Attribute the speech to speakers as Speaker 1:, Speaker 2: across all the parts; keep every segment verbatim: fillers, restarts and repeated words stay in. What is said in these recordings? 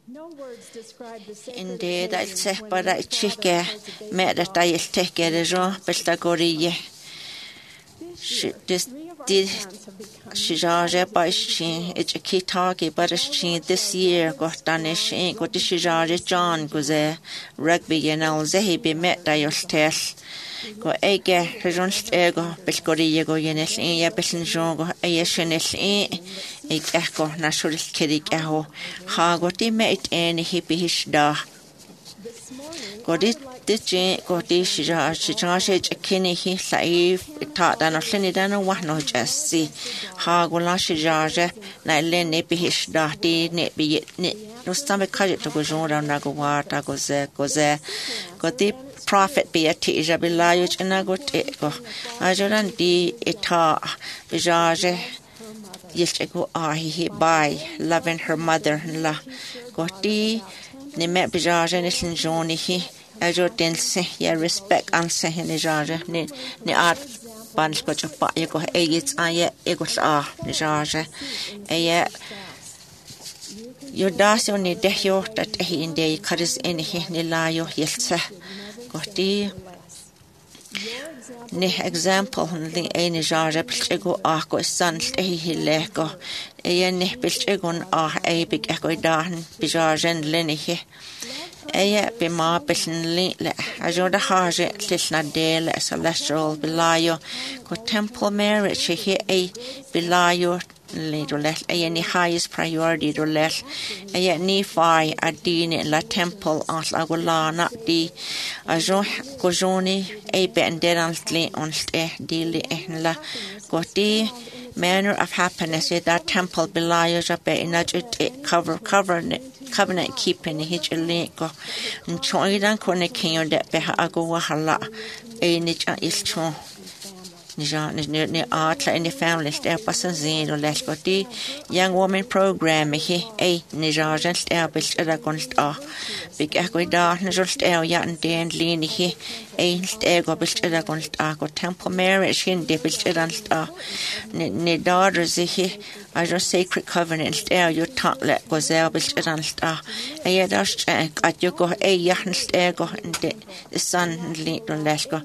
Speaker 1: Indeed, I'll say, but I check met that I'll take a Jean Pestagori. She this did she jarge by she it's a key talkie, but she this year got Danish ain't got the she jarge John goes a rugby and all they be met that your test. Go ege rejonst ego Pescori go yenes in ya besin jongo a yeshenes in ik echo natural kidik eho ha got it met any hippie hish da. Got it did Jane got this she charged a kinny he safe taught than a shinny than a one no just see ha go la she jarge na len nippy hish da di nip be it no stomach cut it to go on na go water go there go there got the prophet be a teacher be liage and I got it go I don't di ita bijaje yes go ah he by loving her mother la got di ni me bijaje ni sin joni he I just didn't say yeah respect and say ni jaje ni ni art bands got your pa you go eh it's I yeah it goes ah ni jaje eh your das on ni de yo that he in day caris in he ni la yo yelsa Gotti ne example the eine jarre pilchego ach go sanst e hilego e ne pilchegon ach e big echo dahan bijargen lenihe e be ma bisen le ajoda haje tisna del celestial bilayo go temple marriage he e bilayo Little less a any highest priority to less a yet Nephi a dean la temple as la gola not di a jo gojoni a ben deranstly on ste dili la goti manner of happiness with that temple belayos up in a cover cover covenant keeping hitch a link go and choidan konekin that beha ago wahala a nich is true Ni ni art in the family stare person zin or less got the young woman program he a ni jargen stare bish a gonst ah big echo da ni just el ya and den lean he a stare go bish a gonst ah go temple marriage in de bish a gonst ah ni ni daughters he I just sacred covenant stare your talk let go there bish a gonst ah a ya just at you go a ya and stare go and the son lean or less go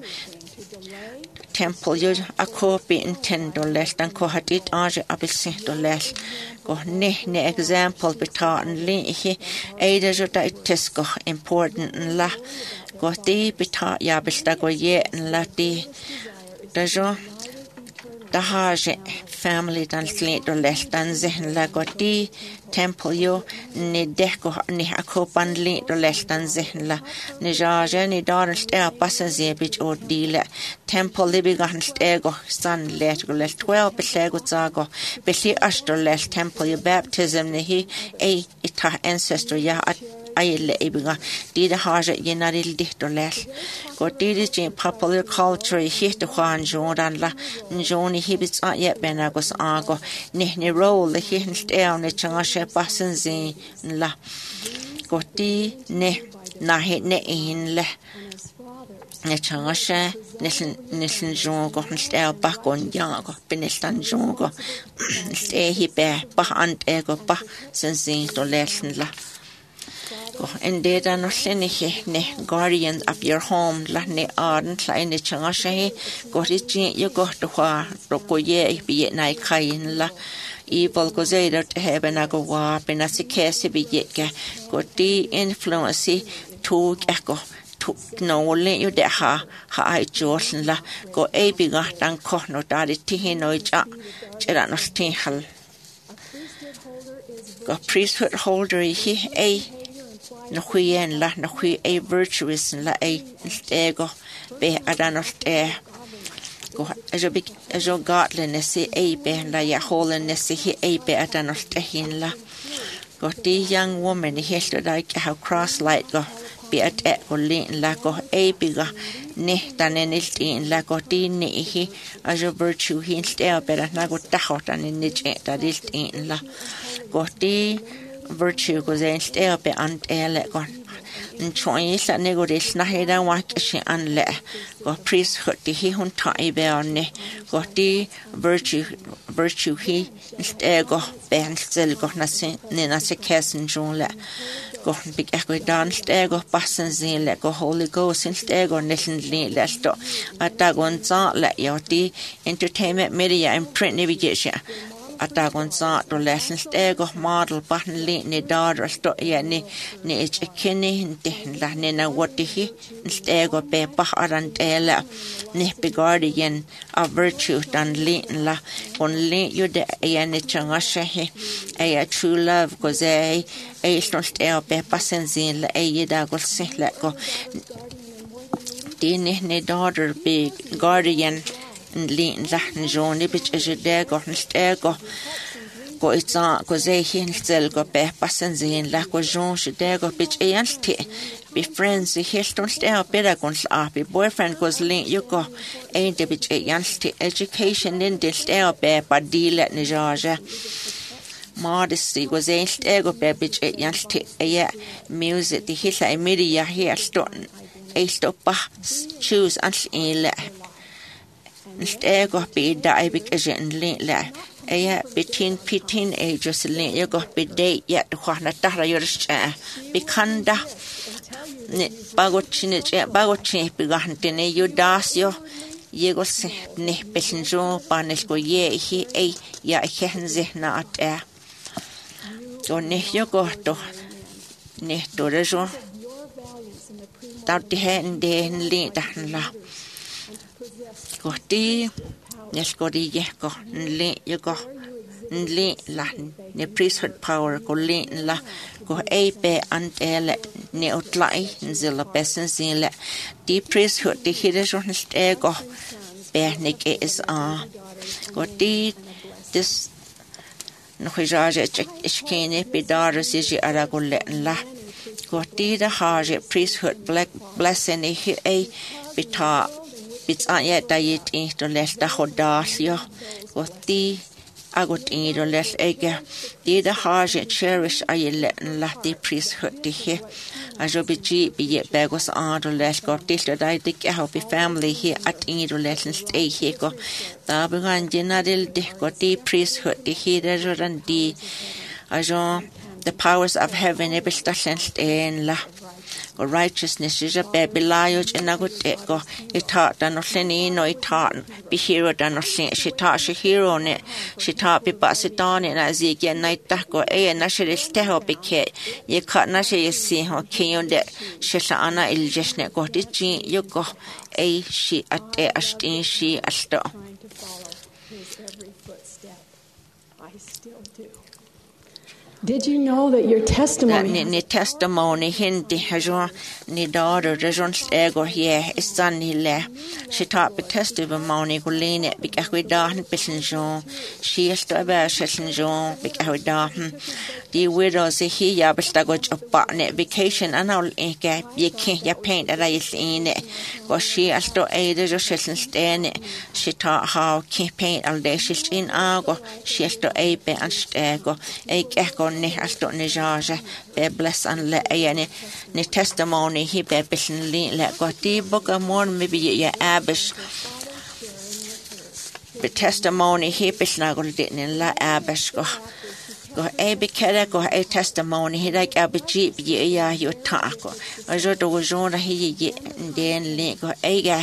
Speaker 1: temple you a copy intend or less than cohatit age abilsin or less go ne ne example betan li he ada jota tesco important la go ti beta ya bista go ye la ti dajo da haje family dan slit or less than zehen la go ti temple you ni deco ni a copan li or less than zehen la ni jaje ni dar stare passen ze bit or dile temple living on stego son let go let twelve besego zago besi astor let temple your baptism ni he a ita ancestor ya ayele ibiga di the haje yenaril dictor les go di the popular culture hit the Juan Jordan la njoni hibits at yet benagos ago ni ni roll the hinst down the changashe passen zi la go di ne na hit ne in le ne changashe nissen nissen jongo stel bakon yango benistan jongo stay hibe ba ant ego ba sensin to lesson la indeed an osiniche ne guardians of your home la ne arden kleine changashe go ri you go to wa roko ye bi nai kain la evil goes either to heaven ago wa benasike bi yeke go di influence to echo no le you de ha ha I josen la go e biga dan ko no dali tihin no ja chera no stinhal go priesthood holder he a no huyen la no hu a virtuous la a stego be adanos e go ajo big ajo godliness e be la ya holiness he a be adanos tehin la go the young woman he stood like how cross light go be at e go lin la go e biga ne tanen iltin la go tin ni hi ajo virtue he stay better na go ta hotan ni je ta iltin la go the virtue goes in stay up and ele go and choice la nego des na heda wa shi an le go priesthood he hun tai be on ne go the virtue virtue he stay go ben still go na sin ni na se kesen jon le go big echo dance ego passion zin le go Holy Ghost in ego nilin li lesto atagon za le yoti entertainment media and print navigation atagon za to lesson ego model button li ni daughter sto ya ni ni chekini inte la ni na wotihi ego be baharan tela ni guardian of virtue dan li la on li you de ya ni changashe a true love goes a a snost e be pasenzin la e da go se la go din ni daughter be guardian lin lahn joni bich e de go ego go itsa go ze hin sel go be pasenzin la go jon she de go bich e anti be friends he snost e be da go a be boyfriend goes lin you go e de bich e anti education in de e be padile ni jaja modesty was echt ego bebich e yanti e music the hisa media here ston e stop choose and in ego be da big agent le e between fifteen ages le ego be date yet kwana tara yorsha bikanda ne bagochine bagochine bigantene yudasio yego se ne besenjo panesko ye hi e ya henze na at so ne yo to ne to rejo ta ti hen de li ta la ko ti ne skori ye ko li yo ko li la ne priesthood power ko li la ko e pe antele ne otlai nzela besen zile di priesthood di hidejo ne go be ne ke is a ko ti this no hijaje iskene bidar siji aragulle la goti da haje priesthood black blessing e bita bits aya diet in to les da hodasio goti agot in to les ege di da haje cherish ayele la di priesthood di he ajo biji bi begos on to les go til da dik help family here at in to lessons stay here go da bugan general di goti priesthood di he da ran di ajo the powers of heaven ebistashen in la righteousness is a baby lion in a good go it taught and no no it taught be hero than no she taught she hero on it she taught be pass it on in as again night go a and she is te help ke you cut na she see how king de she ana il just ne go it you go a she at a astin she asto
Speaker 2: Did you know that your testimony
Speaker 1: ni, ni testimony hindi hajo ni daughter rajon ego here is son hile she taught be testimony guline be ka da besenjon she is to ba besenjon be ka da the widows he ya besta go chapa ne vacation anal eke ye ken ya paint that is in it go she as to aid the session stand she taught how can paint all day she's in ago she is to aid be and ego eke ne asto ne jaja be bless and le ayane ne testimony he be besen le go ti book more maybe ya abish be testimony he besna go din la abish go go e be kere go e testimony he like abiji bi ya yo ta ko ajo do jona he ye den le go e ga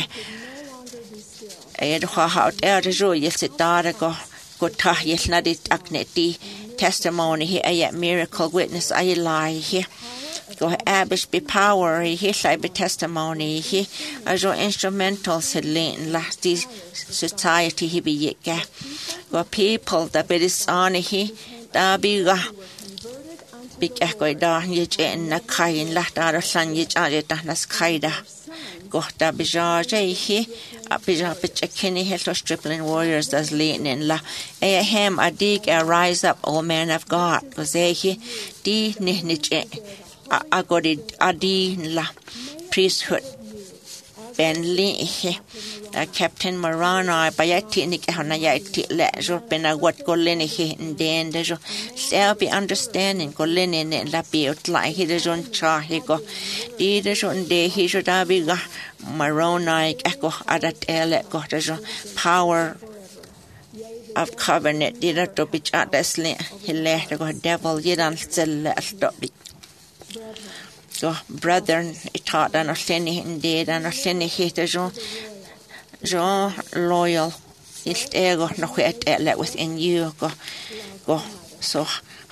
Speaker 1: e do ha ha e jo yes ta go go ta yes na dit akneti testimony he a miracle witness I lie he go abish be power he say be testimony he as your instrumental said in last society he be ga go people that be this on he da be ga be go da ye chen na kain la da san ye cha ta nas kaida go da be ja he Apija Pichakini Helto Stripling Warriors does lean in la Ahem Adig arise up, O man of God, Gozehi Di Nihnich Agodi Adi la priesthood Ben Lee Captain Marana Bayati Nikanayati Lejo Pena what Golini and then dejo shall be understanding Golini and la Biot like he does on char he go Di dejon de he should abiga Moroni echo adat ele gotajo power of covenant did not to pitch at the sling he left go devil you don't sell stop it go brethren ita dan or llenni indeed and or llenni hita jo jo loyal ist ego no het let within you go go so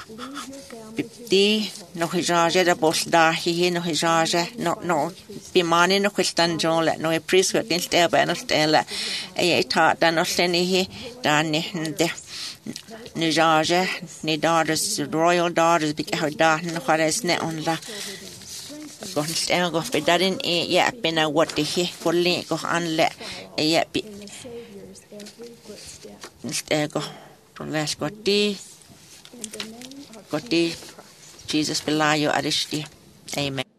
Speaker 1: di no hijaje da bos da hi no hijaje no no bi mani no kwestan jo let no priest got ist er ben stella e ita dan or llenni hi dan ni de ni jaje ni daughters royal daughters bi ka da no khares ne on la go sten go be darin e ya pena what the he go le go an le e ya bi sten go to les go ti go ti Jesus belayo arishti amen.